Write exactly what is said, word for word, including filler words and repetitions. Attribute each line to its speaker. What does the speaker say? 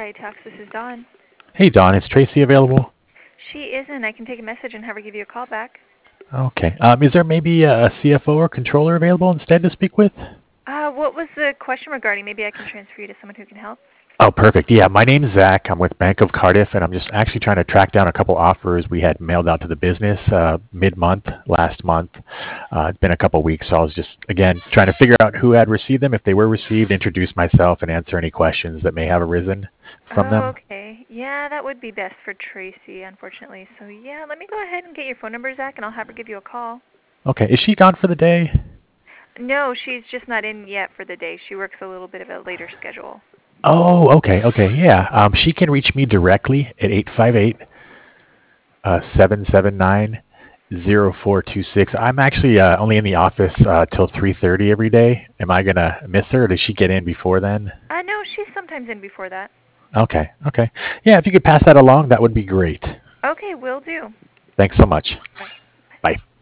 Speaker 1: Talks. This is Dawn.
Speaker 2: Hey, Dawn, is Tracy available?
Speaker 1: She isn't. I can take a message and have her give you a call back.
Speaker 2: Okay. Um, is there maybe a C F O or controller available instead to speak with?
Speaker 1: Uh, what was the question regarding? Maybe I can transfer you to someone who can help.
Speaker 2: Oh, perfect. Yeah, my name's Zach. I'm with Bank of Cardiff, and I'm just actually trying to track down a couple offers we had mailed out to the business uh, mid-month, last month. Uh, it's been a couple weeks, so I was just, again, trying to figure out who had received them, if they were received, introduce myself, and answer any questions that may have arisen from
Speaker 1: Oh,
Speaker 2: them.
Speaker 1: okay. Yeah, that would be best for Tracy, unfortunately. So, yeah, let me go ahead and get your phone number, Zach, and I'll have her give you a call.
Speaker 2: Okay. Is she gone for the day?
Speaker 1: No, she's just not in yet for the day. She works a little bit of a later schedule.
Speaker 2: Oh, okay, okay, yeah. Um, she can reach me directly at eight five eight, seven seven nine, zero four two six. I'm actually uh, only in the office uh, till three thirty every day. Am I going to miss her, or does she get in before then?
Speaker 1: Uh, no, she's sometimes in before that.
Speaker 2: Okay, okay. Yeah, if you could pass that along, that would be great.
Speaker 1: Okay, will do.
Speaker 2: Thanks so much.
Speaker 1: Bye.
Speaker 2: Bye.